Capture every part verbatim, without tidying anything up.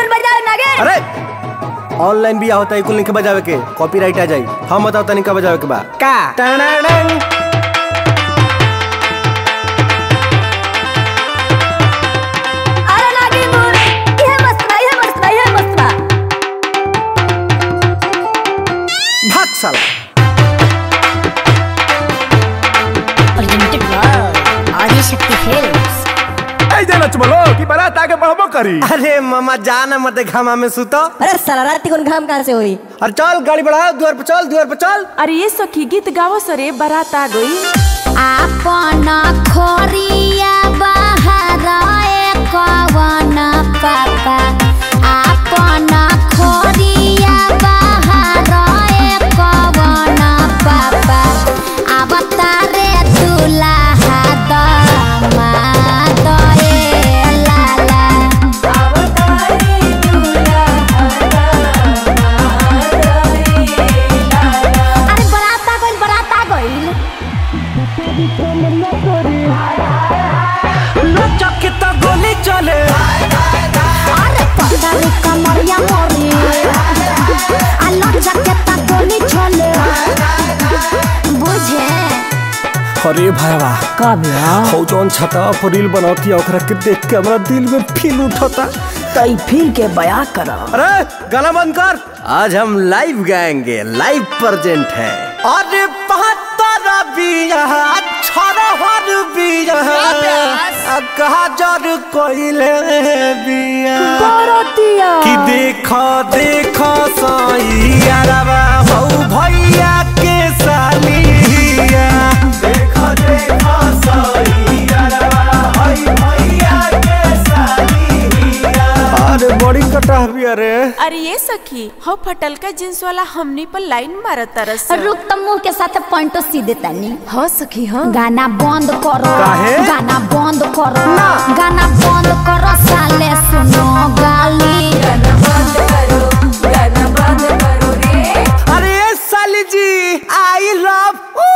बजाओ नागे। अरे ऑनलाइन भी होता है कुल नहीं के बजावे के कॉपीराइट आ जाई। हम बताओ तनी का बजावे के बा का टणडंग। अरे नागे मोर ये मस्त बा ये मस्त बा ये मस्त बा। भाग साला। प्रेजेंटेड बाय आदि शक्ति फिल्म्स। ऐ जे लचमलो की बारात आगे बढ़बो करी। अरे मामा जाना मत घामा में सुतो। अरे साला रात को घाम कहां से हुई। अरे चल गाड़ी बढ़ाओ द्वार पे चल द्वार पे चल। अरे ये सखी गीत गावो सरे बारात आ गई। आपन खोरिया बाहर एक कवन पापा आपन खोरिया बाहर एक कवन पापा अब तारे दुल्हा दामाद ए लाला अब तारे दुल्हा दामाद ए लाला। अरे बरात आ गइल बरात आ गइल। लचक के तो गोली चले। अरे पत्थर कमरिया मोरी आ लचक के तो गोली चले बुझे। अरे भाईवा का बिया हो जौन छता पर रील बनाती ओकरा के देख के हमरा दिल में फील उठता। तई फिर के बया करा। अरे गाना बंद कर। आज हम लाइव गाएंगे लाइव प्रेजेंट है। अरे पहत्तर बिया छरहर बिया कहा जर कोइले बिया बरतिया कि देखो देखो साईया रवा हो भैया के सालिया। देखो देखो साईया रवा हो भैया के सालिया। अरे बड़ी कटा बिया रे। अरे ये सखी हो फटल का जींस वाला हमनी पर लाइन मारत तरस। रुक त मुंह के साथ पॉइंटो सीधे तनी। हाँ सखी हाँ। गाना बंद करो। काहे? गाना बंद करो गाना बंद करो साले सुनो गाली। गाना बंद करो गाना बंद करो रे। अरे साली जी आई लव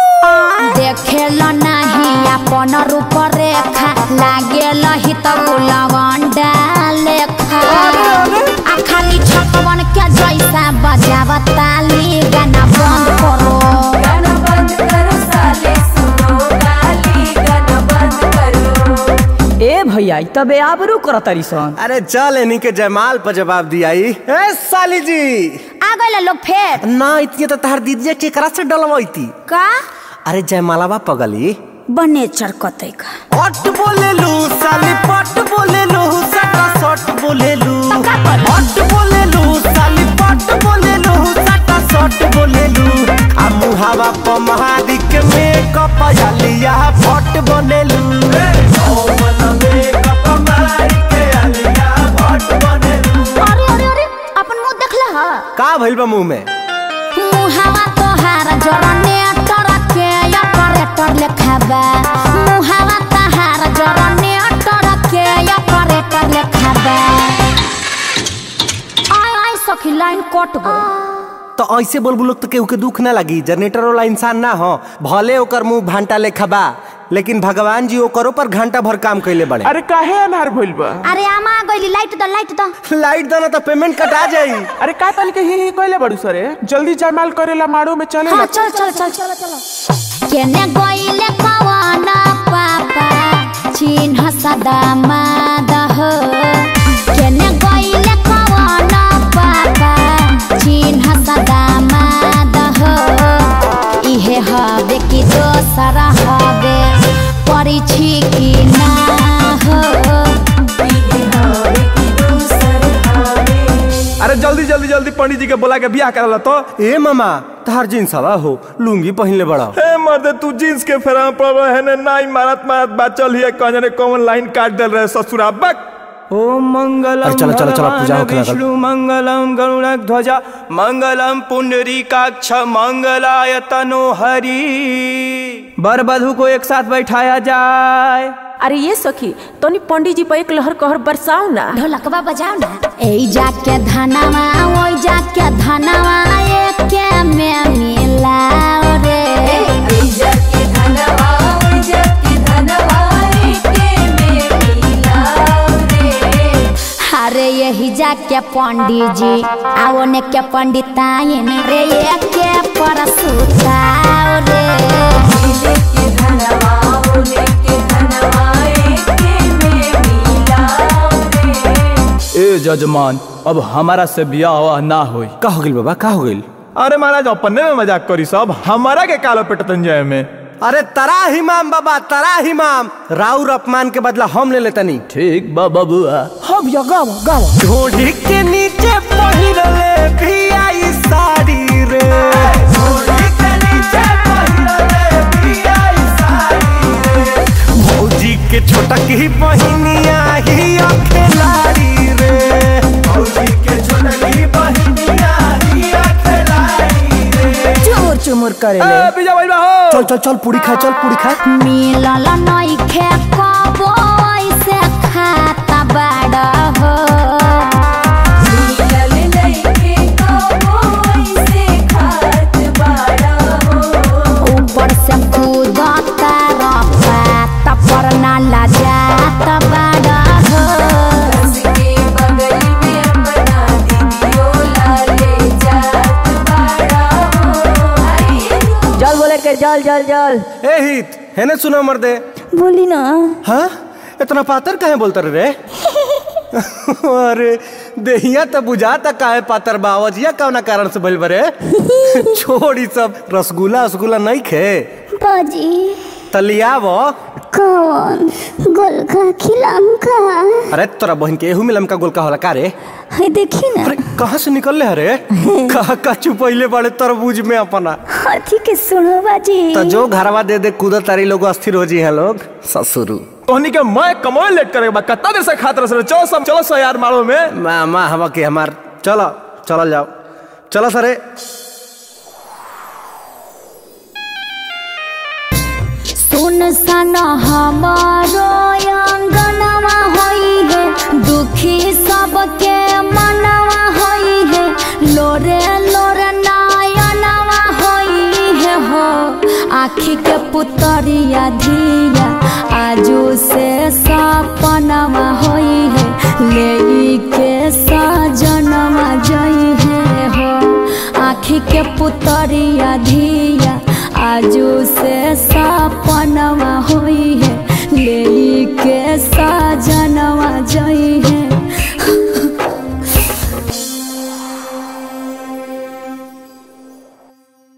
देखेल नहीं अपन रूप रेखा लागेल ही तो गुलवंडा लेखा आ खाली छकवन के जैसा बजावत ताली। गाना बंद करो गाना बंद करो साले सुनो गाली। गाना बंद करो। ए भैया तबे आबरू कर तारी सन। अरे चल इन्हीं के जयमाल पर जवाब दिया। ए साली जी आ गइल लोग फेर ना इतनी तो तहार दीदिया केकरा से डलवाई थी का। अरे जयमालावा पगली बने चरकते का पट बोले लू साली पट बोले लू सटा सट बोले लू पट बोले लू साली पट बोले लू सटा सट बोले लू आ मुहावा प महादिक में कपया लिया फट बने लू ओ मन में कप मारी के आलिया फट बने लू। अरे अरे अरे अपन मुंह देखला हा का भइल बा मुंह में। मुहावा तोहार जरने टरके ऑपरेटर लेखाबा। मुहावा तोहार जरने टरके ऑपरेटर लेखाबा। आय आय सखी लाइन कट गई। तो ऐसे बोल बोल तो केहू के दुख ना लगी। जनरेटर वाला इंसान ना हो भले ओकर मुंह भांटा लेखा बा लेकिन भगवान जी ओकरो पर घंटा भर काम कैले बड़े। अरे काहे अनहार भइल बा। अरे आमा गइली लाइट द लाइट द लाइट देना तो पेमेंट कटा जाई। अरे का तन के ही ही कहले बड़ू सरे जल्दी जयमाल करेला मारो में चले। हां चल चल चल चल चल। केने गइले कवाना पापा चिन्ह सदा मादह। केने गइले कवाना पापा चिन्ह सदा मादह। इहे हवे कि दोसर हवे परिछि कि ना हो। इहे हवे कि दोसर हवे। अरे जल्दी जल्दी जल्दी पंडित जी के बुला के बियाह करला तो। ए मामा तहार जींस हवा हो लुंगी पहनले बड़ा। ए मर्दे तू जींस के फेरा पड़ रहे ने नाई मारत मारत बात चल हिया कहने कौन लाइन काट दल रहे ससुरा बक। ओम मंगलम चलो चलो चलो पूजा हो विष्णु मंगलम गरुड़ ध्वजा मंगलम पुंडरीकाक्ष मंगलाय तनो हरि। वर वधु को एक साथ बैठाया जाए। अरे ये सखी तोनी पंडित जी पर एक लहर कहर बरसाओ ना। ढोलकवा बजाओ ना। ए जाके धनवा ओई जाके धनवा एके में मिलाओ रे। ए जाके धनवा ओई जाके धनवा एके में मिलाओ रे। अरे यही जाके पंडित जी आओ ने के पंडिताइन रे ये के परसुताओ रे के धनवा ओने के धनवा एके में मिलाओ रे। ए जजमान अब हमारा से बियाह ना होई। का हो गइल बाबा, का हो गइल? अरे महाराज अपने में मजाक करी सब, हमारा के कालो पेटतन जाए में। अरे तरा हिमाम बाबा, तरा हिमाम, राउर अपमान के बदला हम ले लेतनी। ठीक बा बबुआ। हम या गाव गाव ढोढ़ी के नीचे पहिरले भी आई साड़ी रे, ढोढ़ी के नीचे पहिरले भी आई साड़ी रे, भौजी के छोटा की बहिनिया ही अखेलाड़ी रे, भौजी के छोटा की बहिनिया ही अखेलाड़ी रे। चुमुर चुमुर करे ले। ए बिजा भाई हो। चल चल चल पूरी खा, चल पूरी खा। मिलल नइखे कबो ऐसे खाता बड़ा हो मिलल नइखे कबो ऐसे खात बाड़ा हो। ऊपर से कूदता रफा तपर ना लजात बड़ा हो उसके बगल में अपना दीदियो लाले जात बाड़ा हो। जल बोले के जल जल जल। ए हित है ना, सुनो मर्दे। बोली ना। हाँ इतना पातर काहे बोलते रे? अरे देहिया तो बुझाता काहे पातर बावजिया कौना कारण से बोल बरे? छोड़ी सब रसगुल्ला रसगुल्ला नहीं खे बाजी तलियाव कौन गोलका खिलाम का। अरे तोरा बहन के एहू में लमका गोलका होला का रे? है देखी ना। अरे कहाँ से निकल ले रे? कहा का चुपैले बड़े तरबूज में अपना। हाथी के सुनो बाजी तो जो घरवा दे दे कूदा तारी लोग अस्थिर हो जी हैं लोग ससुरु। तोहनी के मैं कमोए लेट करे बा कितना देर से खात रहे। चलो सब चलो सो यार मारो में। माँ माँ हवा के हमार चलो चलो जाओ चलो सरे। सुन सन हमारो अंगनवा होई है दुखी सबके मनवा होई है लोरे लोरे नयनवा होई है हो आँखी के पुतरिया धिया आजू से सपनवा होई है ले के सजनवा जई है हो आँखी के पुतरिया धिया आजू से सपनवा होई है ले के सजनवा जई है।